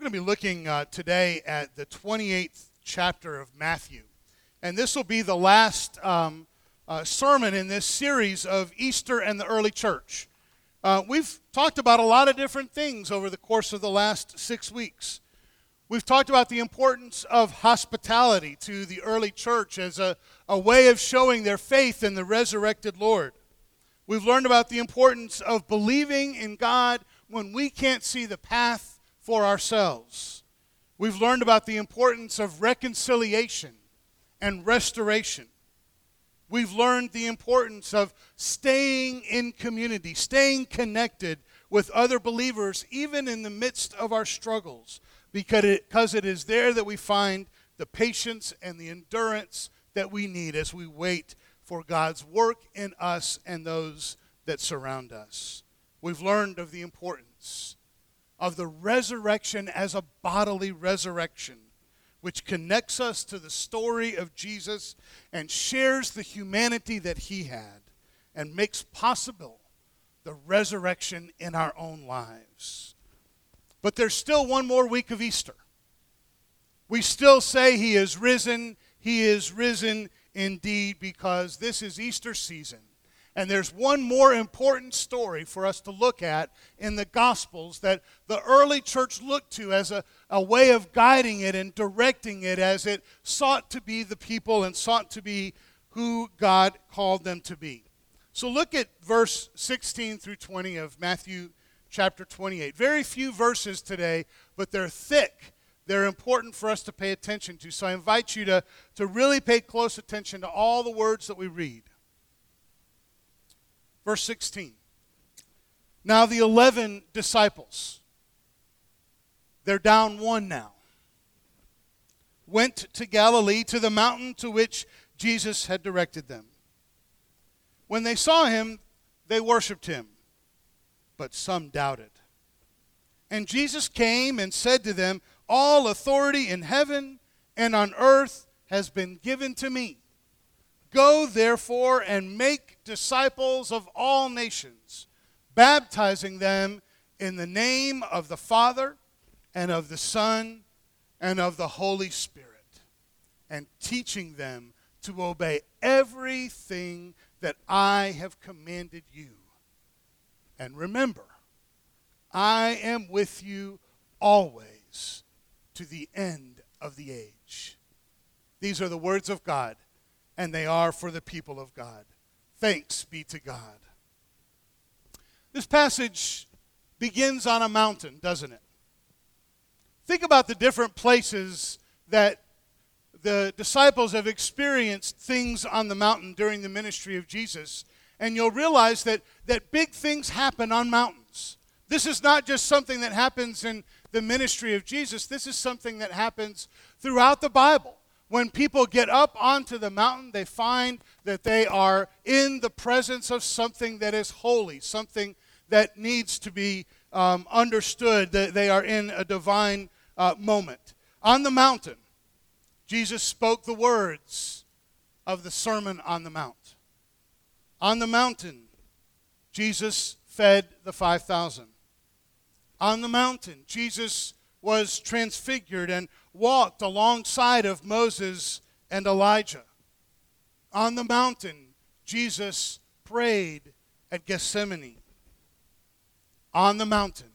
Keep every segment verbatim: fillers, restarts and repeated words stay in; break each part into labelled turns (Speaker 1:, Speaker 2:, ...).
Speaker 1: We're going to be looking uh, today at the twenty-eighth chapter of Matthew. And this will be the last um, uh, sermon in this series of Easter and the early church. Uh, we've talked about a lot of different things over the course of the last six weeks. We've talked about the importance of hospitality to the early church as a, a way of showing their faith in the resurrected Lord. We've learned about the importance of believing in God when we can't see the path for ourselves. We've learned about the importance of reconciliation and restoration. We've learned the importance of staying in community, staying connected with other believers, even in the midst of our struggles, because it, because it is there that we find the patience and the endurance that we need as we wait for God's work in us and those that surround us. We've learned of the importance of the resurrection as a bodily resurrection, which connects us to the story of Jesus and shares the humanity that he had and makes possible the resurrection in our own lives. But there's still one more week of Easter. We still say he is risen, he is risen indeed, because this is Easter season. And there's one more important story for us to look at in the Gospels that the early church looked to as a, a way of guiding it and directing it as it sought to be the people and sought to be who God called them to be. So look at verse sixteen through twenty of Matthew chapter twenty-eight. Very few verses today, but they're thick. They're important for us to pay attention to. So I invite you to, to really pay close attention to all the words that we read. Verse sixteen. Now the eleven disciples, they're down one now, went to Galilee, to the mountain to which Jesus had directed them. When they saw him, they worshipped him, but some doubted. And Jesus came and said to them, all authority in heaven and on earth has been given to me. Go, therefore, and make disciples of all nations, baptizing them in the name of the Father and of the Son and of the Holy Spirit, and teaching them to obey everything that I have commanded you. And remember, I am with you always to the end of the age. These are the words of God, and they are for the people of God. Thanks be to God. This passage begins on a mountain, doesn't it? Think about the different places that the disciples have experienced things on the mountain during the ministry of Jesus, and you'll realize that, that big things happen on mountains. This is not just something that happens in the ministry of Jesus. This is something that happens throughout the Bible. When people get up onto the mountain, they find that they are in the presence of something that is holy, something that needs to be um, understood, that they are in a divine uh, moment. On the mountain, Jesus spoke the words of the Sermon on the Mount. On the mountain, Jesus fed the five thousand. On the mountain, Jesus was transfigured and walked alongside of Moses and Elijah. On the mountain, Jesus prayed at Gethsemane. On the mountain,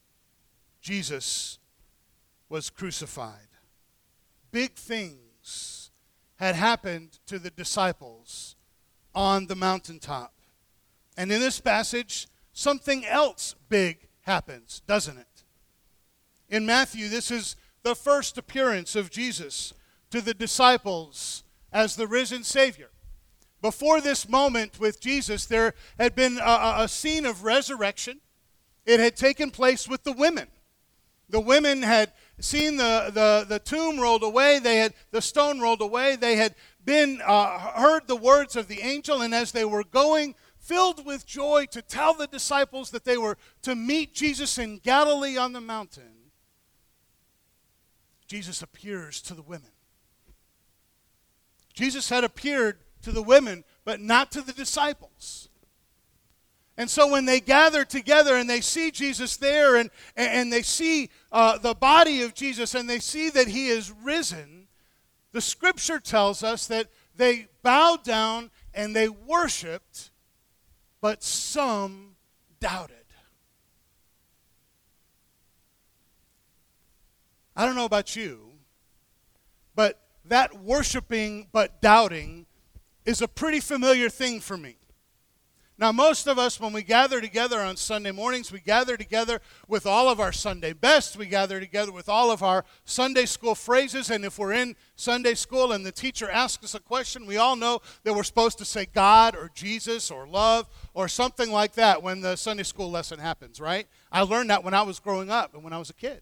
Speaker 1: Jesus was crucified. Big things had happened to the disciples on the mountaintop. And in this passage, something else big happens, doesn't it? In Matthew, this is the first appearance of Jesus to the disciples as the risen Savior. Before this moment with Jesus, there had been a, a scene of resurrection. It had taken place with the women. The women had seen the, the, the tomb rolled away. They had the stone rolled away. They had been uh, heard the words of the angel, and as they were going, filled with joy to tell the disciples that they were to meet Jesus in Galilee on the mountain, Jesus appears to the women. Jesus had appeared to the women, but not to the disciples. And so when they gather together and they see Jesus there and, and they see uh, the body of Jesus and they see that he is risen, the scripture tells us that they bowed down and they worshiped, but some doubted. I don't know about you, but that worshiping but doubting is a pretty familiar thing for me. Now, most of us, when we gather together on Sunday mornings, we gather together with all of our Sunday best. We gather together with all of our Sunday school phrases. And if we're in Sunday school and the teacher asks us a question, we all know that we're supposed to say God or Jesus or love or something like that when the Sunday school lesson happens, right? I learned that when I was growing up and when I was a kid.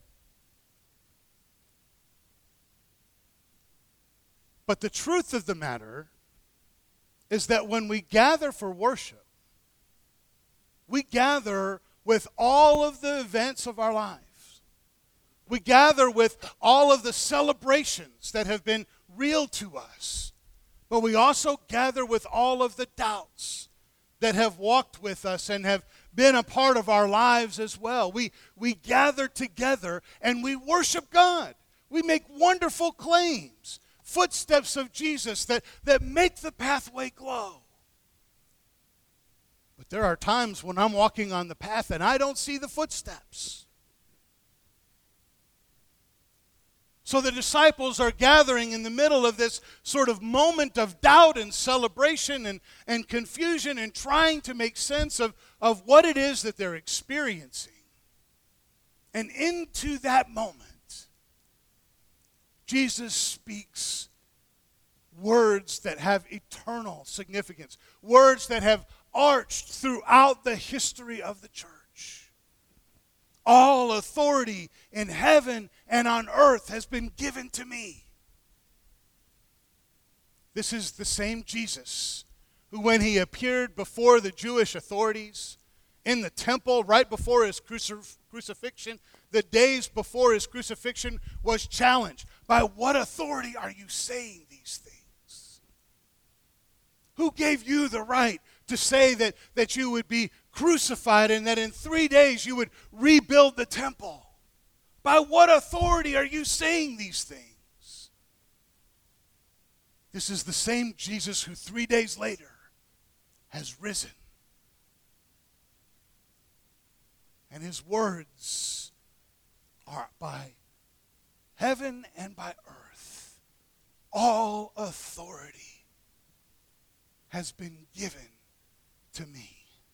Speaker 1: But the truth of the matter is that when we gather for worship, we gather with all of the events of our lives. We gather with all of the celebrations that have been real to us. But we also gather with all of the doubts that have walked with us and have been a part of our lives as well. We, we gather together and we worship God. We make wonderful claims, footsteps of Jesus that, that make the pathway glow. But there are times when I'm walking on the path and I don't see the footsteps. So the disciples are gathering in the middle of this sort of moment of doubt and celebration and, and confusion and trying to make sense of, of what it is that they're experiencing. And into that moment, Jesus speaks words that have eternal significance, words that have arched throughout the history of the church. All authority in heaven and on earth has been given to me. This is the same Jesus who, when he appeared before the Jewish authorities in the temple right before his crucif- crucifixion, the days before his crucifixion, was challenged. By what authority are you saying these things? Who gave you the right to say that, that you would be crucified and that in three days you would rebuild the temple? By what authority are you saying these things? This is the same Jesus who three days later has risen. And his words are by heaven and by earth, all authority has been given to me.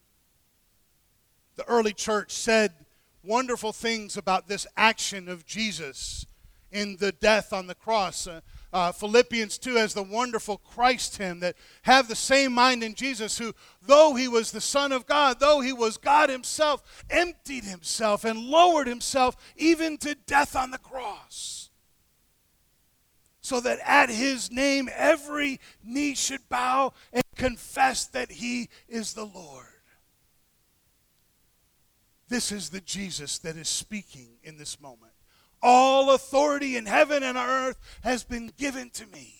Speaker 1: The early church said wonderful things about this action of Jesus in the death on the cross. Uh, uh, Philippians two has the wonderful Christ hymn that have the same mind in Jesus, who, though he was the Son of God, though he was God himself, emptied himself and lowered himself even to death on the cross, so that at his name every knee should bow and confess that he is the Lord. This is the Jesus that is speaking in this moment. All authority in heaven and on earth has been given to me.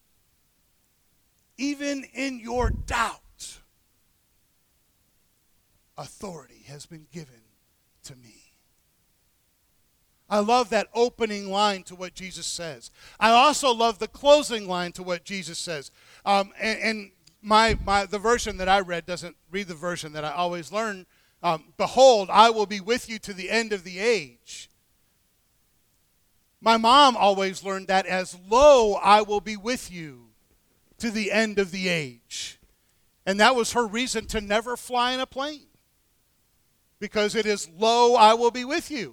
Speaker 1: Even in your doubt, authority has been given to me. I love that opening line to what Jesus says. I also love the closing line to what Jesus says. Um, and and my, my the version that I read doesn't read the version that I always learn. Um, Behold, I will be with you to the end of the age. My mom always learned that as, lo, I will be with you to the end of the age. And that was her reason to never fly in a plane. Because it is, lo, I will be with you.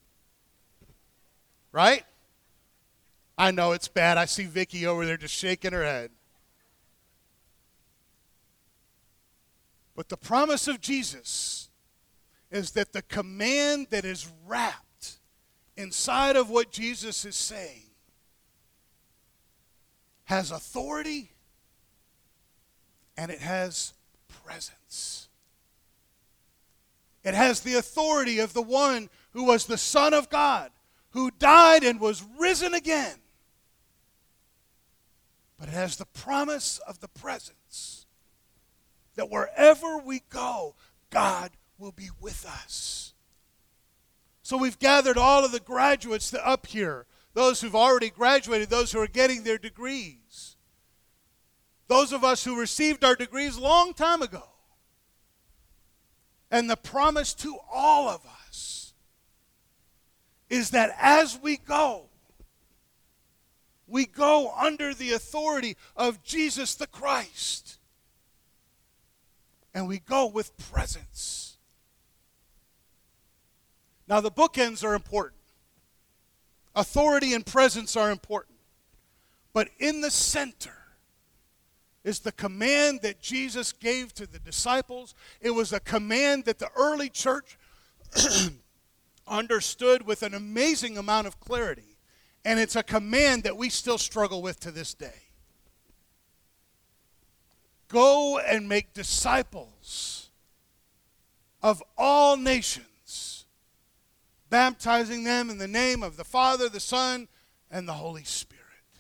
Speaker 1: Right? I know it's bad. I see Vicky over there just shaking her head. But the promise of Jesus is that the command that is wrapped inside of what Jesus is saying has authority and it has presence. It has the authority of the one who was the Son of God, who died and was risen again. But it has the promise of the presence that wherever we go, God will be with us. So we've gathered all of the graduates that up here, those who've already graduated, those who are getting their degrees, those of us who received our degrees a long time ago. And the promise to all of us is that as we go, we go under the authority of Jesus the Christ. And we go with presence. Now the bookends are important. Authority and presence are important. But in the center is the command that Jesus gave to the disciples. It was a command that the early church understood with an amazing amount of clarity. And it's a command that we still struggle with to this day. Go and make disciples of all nations, baptizing them in the name of the Father, the Son, and the Holy Spirit.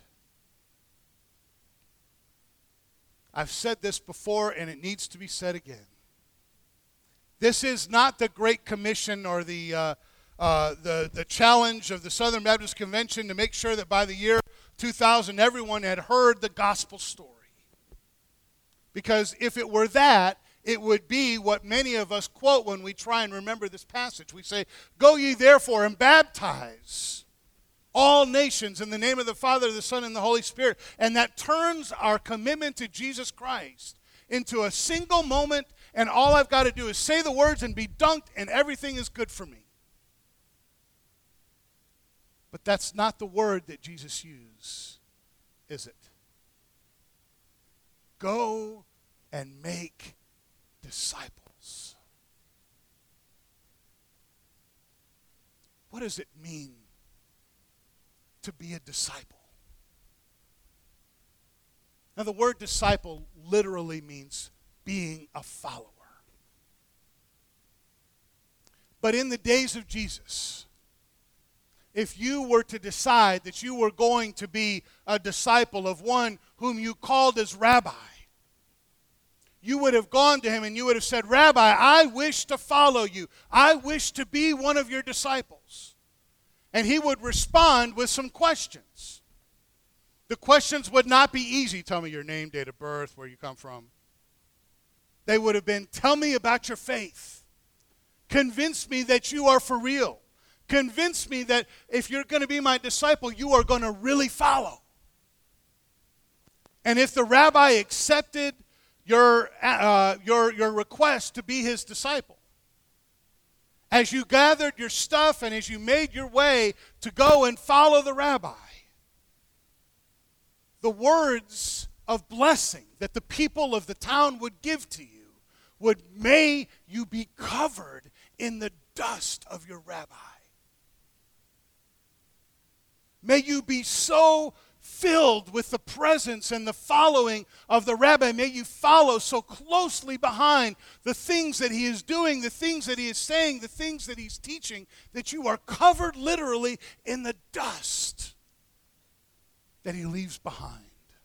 Speaker 1: I've said this before, and it needs to be said again. This is not the Great Commission or the, uh, uh, the, the challenge of the Southern Baptist Convention to make sure that by the year two thousand everyone had heard the gospel story. Because if it were that, it would be what many of us quote when we try and remember this passage. We say, "Go ye therefore and baptize all nations in the name of the Father, the Son, and the Holy Spirit." And that turns our commitment to Jesus Christ into a single moment, and all I've got to do is say the words and be dunked, and everything is good for me. But that's not the word that Jesus used, is it? Go and make disciples. What does it mean to be a disciple? Now, the word disciple literally means being a follower. But in the days of Jesus, if you were to decide that you were going to be a disciple of one whom you called as rabbi, you would have gone to him and you would have said, "Rabbi, I wish to follow you. I wish to be one of your disciples." And he would respond with some questions. The questions would not be easy. Tell me your name, date of birth, where you come from. They would have been, tell me about your faith. Convince me that you are for real. Convince me that if you're going to be my disciple, you are going to really follow. And if the rabbi accepted your, uh, your, your request to be his disciple, as you gathered your stuff and as you made your way to go and follow the rabbi, the words of blessing that the people of the town would give to you would, "May you be covered in the dust of your rabbi. May you be so filled with the presence and the following of the rabbi. May you follow so closely behind the things that he is doing, the things that he is saying, the things that he's teaching, that you are covered literally in the dust that he leaves behind."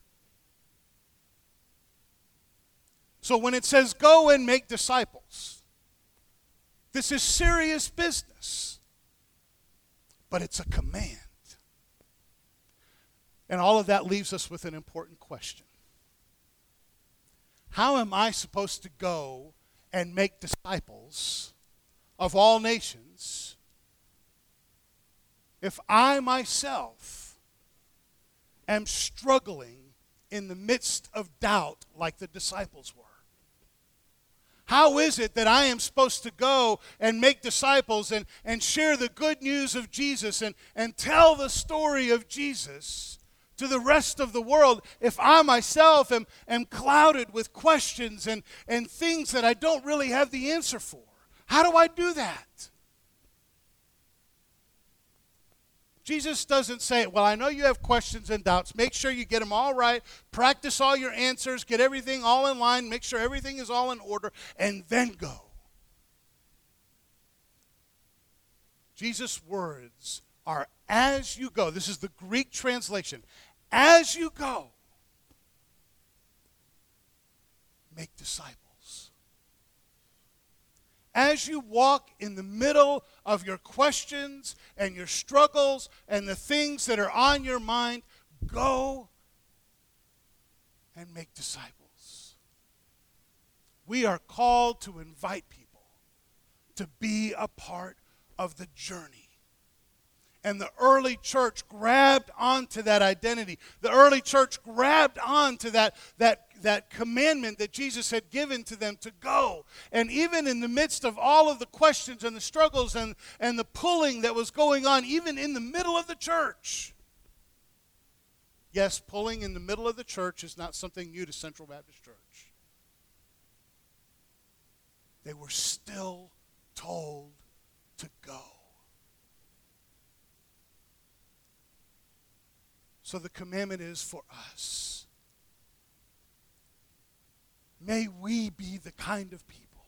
Speaker 1: So when it says go and make disciples, this is serious business, but it's a command. And all of that leaves us with an important question. How am I supposed to go and make disciples of all nations if I myself am struggling in the midst of doubt like the disciples were? How is it that I am supposed to go and make disciples and, and share the good news of Jesus and, and tell the story of Jesus to the rest of the world if I myself am, am clouded with questions and, and things that I don't really have the answer for? How do I do that? Jesus doesn't say, well, I know you have questions and doubts. Make sure you get them all right. Practice all your answers. Get everything all in line. Make sure everything is all in order. And then go. Jesus' words are, as you go. This is the Greek translation. As you go, make disciples. As you walk in the middle of your questions and your struggles and the things that are on your mind, go and make disciples. We are called to invite people to be a part of the journey. And the early church grabbed onto that identity. The early church grabbed onto that, that, that commandment that Jesus had given to them to go. And even in the midst of all of the questions and the struggles and, and the pulling that was going on, even in the middle of the church. Yes, pulling in the middle of the church is not something new to Central Baptist Church. They were still told to go. So the commandment is for us. May we be the kind of people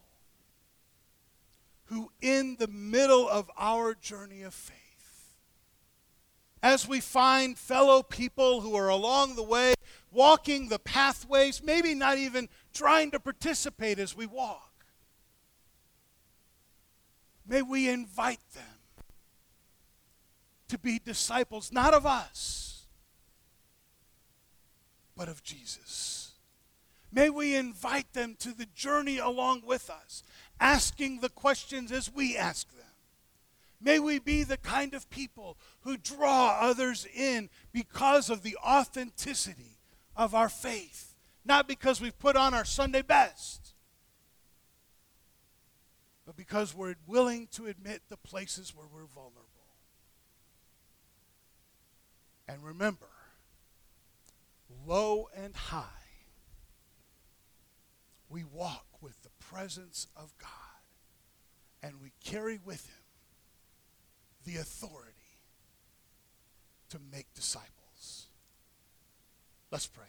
Speaker 1: who in the middle of our journey of faith, as we find fellow people who are along the way, walking the pathways, maybe not even trying to participate as we walk, may we invite them to be disciples, not of us, but of Jesus. May we invite them to the journey along with us, asking the questions as we ask them. May we be the kind of people who draw others in because of the authenticity of our faith, not because we've put on our Sunday best, but because we're willing to admit the places where we're vulnerable. And remember, low and high, we walk with the presence of God, and we carry with him the authority to make disciples. Let's pray.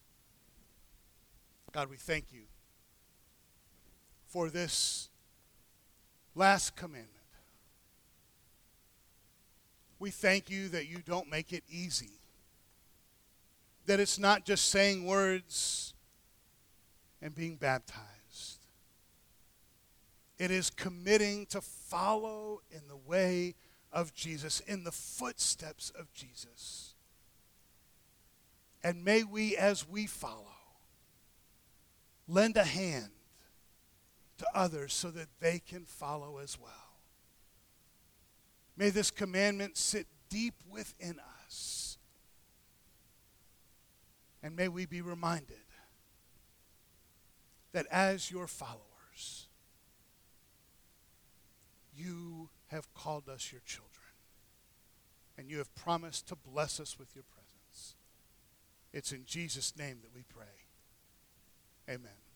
Speaker 1: God, we thank you for this last commandment. We thank you that you don't make it easy. That it's not just saying words and being baptized. It is committing to follow in the way of Jesus, in the footsteps of Jesus. And may we, as we follow, lend a hand to others so that they can follow as well. May this commandment sit deep within us. And may we be reminded that as your followers, you have called us your children. And you have promised to bless us with your presence. It's in Jesus' name that we pray. Amen.